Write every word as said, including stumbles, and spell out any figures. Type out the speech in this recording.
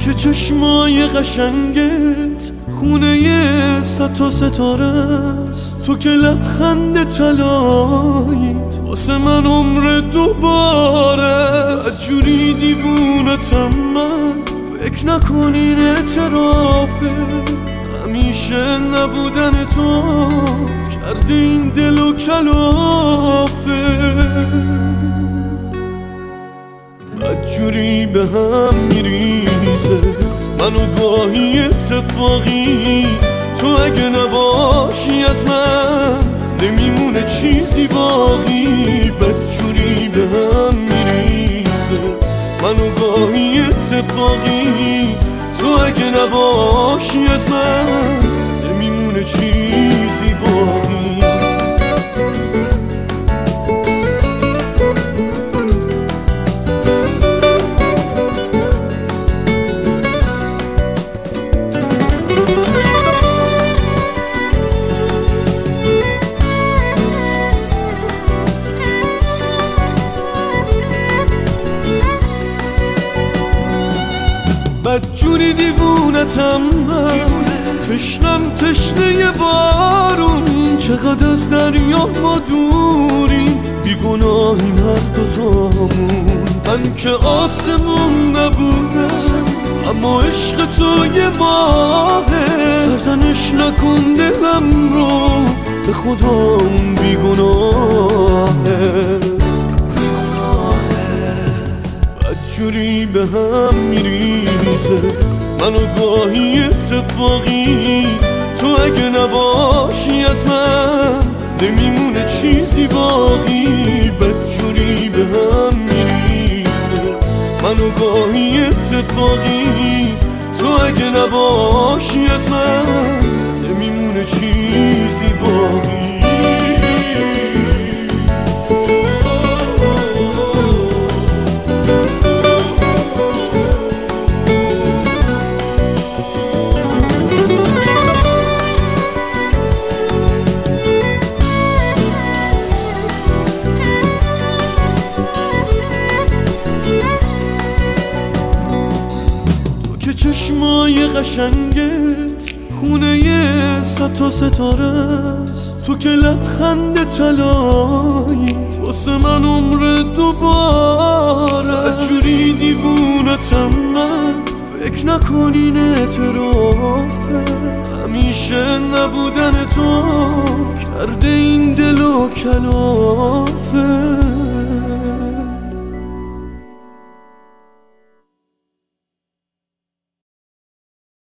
که چشمای قشنگت خونه صد تا ستاره است، تو که لبخند طلاییت واسه من عمر دوباره است. جوری دیوونتم من فکر نکن این اعترافه، همیشه نبودن تو کرده این دل و کلافه. بدجوری به هم میریزه منو گاهی اتفاقی، تو اگه نباشی از من نمیمونه چیزی باقی. بدجوری به هم میریزه منو گاهی اتفاقی، تو اگه نباشی از من نمیمونه چیزی باقی. بدجوری دیوونتم من، تشنم تشنه بارون، چقدر از دریا ما دوریم، بیگناهیم هر دوتامون. من که آسمون نبودم اما عشق تو یه ماهه، سرزنش نکن دلم رو به خدا اون بیگناهه. بدجوری به هم میریزه منو گاهی اتفاقی، تو اگه نباشی از من نمیمونه چیزی باقی. بدجوری به هم میریزه منو گاهی اتفاقی، تو اگه نباشی از من نمیمونه چیزی باقی. که چشمای قشنگت خونه صد تا ستاره است، تو که لبخند طلاییت واسه من عمر دوباره. جوری دیوونتم من فکر نکن این اعترافه، همیشه نبودن تو کرده این دل و کلافه.